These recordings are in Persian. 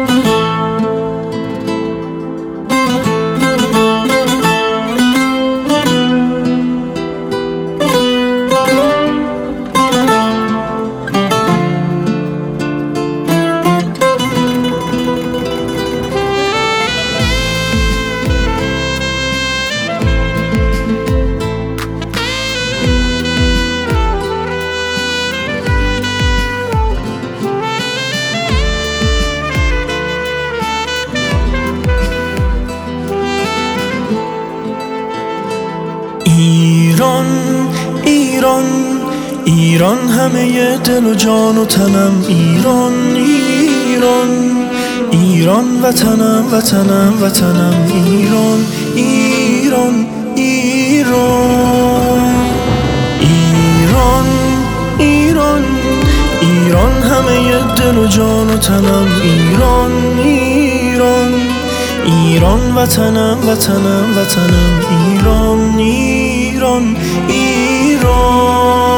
ایران ایران ایران، همه دل و جان و تنم. ایران ایران ایران، وطنم وطنم وطنم. ایران ایران ایران ایران ایران ایران، همه دل و جان و تنم. ایران ایران ایران، وطنم وطنم وطنم. ایران ایران ایران.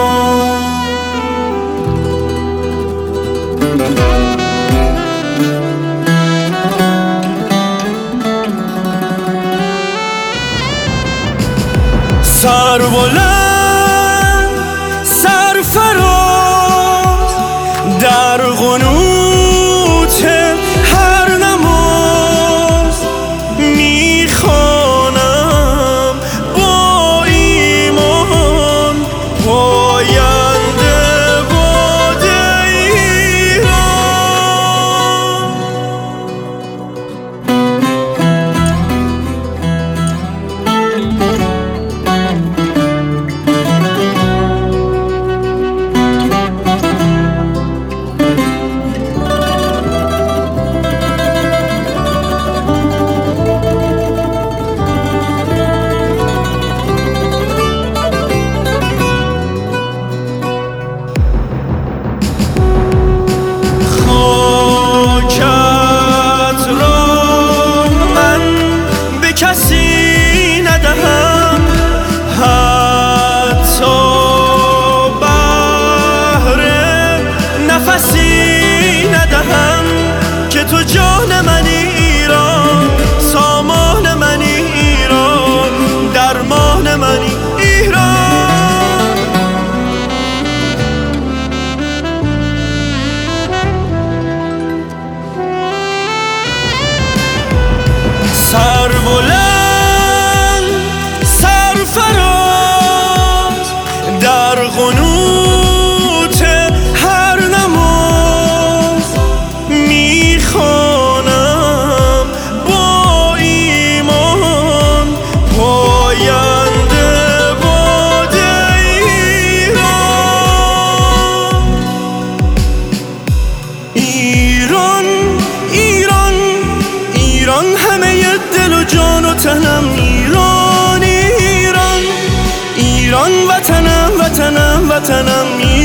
سر بلند سر فراز در قنوت هر نماز، میخوانم با ایمان پاینده باد ایران. کسی ندهم حتی بهره نفسی ندهم، که تو جان منی ایران، سامان منی ایران، درمان منی ایران. سر بلند سر فراز در قنوت هر نماز، میخوانم با ایمان پاینده باد ایران. ایران ایران همه دل و جان و تنم. ایران ایران ایران، وطنم وطنم وطنم.